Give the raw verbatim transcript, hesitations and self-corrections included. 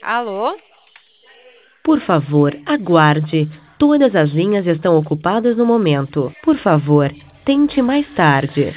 Alô? Por favor, aguarde. Todas as linhas estão ocupadas no momento. Por favor, tente mais tarde.